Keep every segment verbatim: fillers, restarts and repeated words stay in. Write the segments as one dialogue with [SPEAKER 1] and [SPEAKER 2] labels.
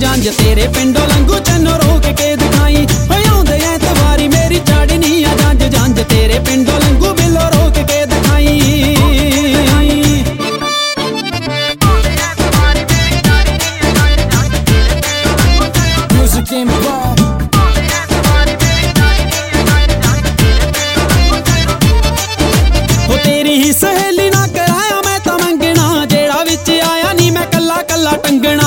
[SPEAKER 1] जंज तेरे पिंडों लंघू चन्नो रोक के दिखाई आउंदे ऐतवारी मेरी चाड़नी आ जंज जंज तेरे पिंडों लंघू बिलो रोक के दिखाई हो तेरी ही सहेली ना कराया मैं तां मंगना जेड़ा विच आया नी मैं कल्ला कल्ला टंगना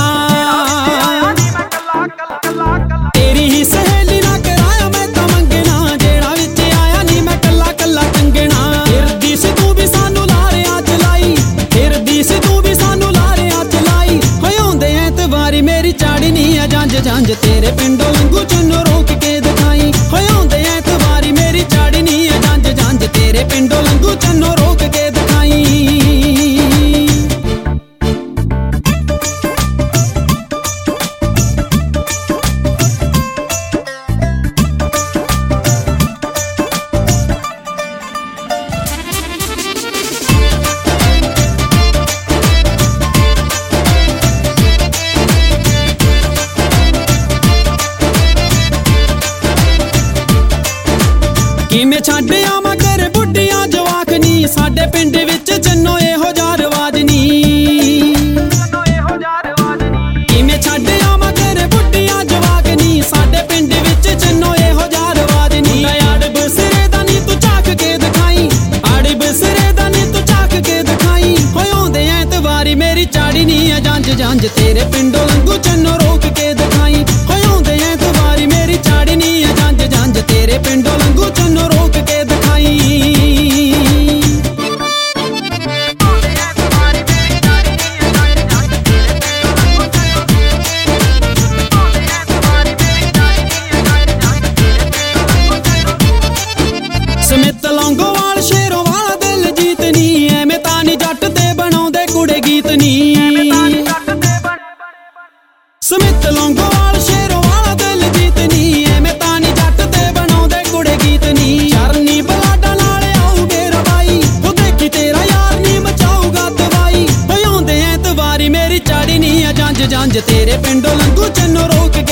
[SPEAKER 1] तेरी ही सहेली ना कराया मैं तां मंगना जेड़ा विच आया नी मैं कल्ला कल्ला टंगना फिरदी सी तू भी सानू लारियां च लाई फिरदी सी तू भी सानू लारियां च लाई आउंदे ऐतवारी मेरी चाड़नी आ जंज जंज तेरे पिंडों लंघू चन्नो रोक के दिखाई आउंदे ऐतवारी मेरी चाड़नी आ जंज जंज तेरे पिंडों लंघू चन्नो रोक के दिखाई किवें छड्ड आवां घर बुढ़ियां जवाक नी साडे पिंड विच चन्नो इहो जा रवाज नी किवें छड्ड आवां घर बुढ़ियां जवाक नी साडे पिंड विच चन्नो इहो जा रवाज नी अड़ब सिरे दा नी तू झाक के दिखाई अड़ब सिरे दा नी तू झाक के दिखाई आउंदे ऐतवारी मेरी चाड़नी आ जंज जंज तेरे पिंडों लंघू चन्नो रोक के दिखाई आउंदे ऐतवारी मेरी चाड़नी आ जंज जंज तेरे पिंडों लंघू चन्नो रोक के दिखाई ਸਮਿਤ ਲੌਂਗੋਵਾਲ ਸ਼ੇਰੋਂ ਵਾਲਾ ਦਿਲ ਜੀਤਨੀ ਐਵੇਂ ਤਾਂ ਨੀ ਜੱਟ ਤੇ ਬਣਾਉਂਦੇ ਕੁੜੇ ਗੀਤ ਨੀ ਸਮਿਤ ਲੌਂਗੋਵਾਲ ਸ਼ੇਰੋਂ ਵਾਲਾ ਦਿਲ ਜੀਤਨੀ ਐਵੇਂ ਤਾਂ ਨੀ ਜੱਟ ਤੇ ਬਣਾਉਂਦੇ ਕੁੜੇ ਗੀਤ ਨੀ ਚਰਨੀ ਬਲਾਡਾ ਨਾਲ ਆਊਗੇ ਰਵਾਈ ਉਹ ਦੇਖੀ ਤੇਰਾ ਯਾਰ ਨੀ ਮਚਾਊਗਾ ਦਵਾਈ ਆਉਂਦੇ ਐਤਵਾਰੀ ਮੇਰੀ ਚਾੜਨੀ ਆ ਜੰਜ ਜੰਜ ਤੇਰੇ ਪਿੰਡੋਂ ਲੰਘੂ ਚੰਨੋ ਰੋਕ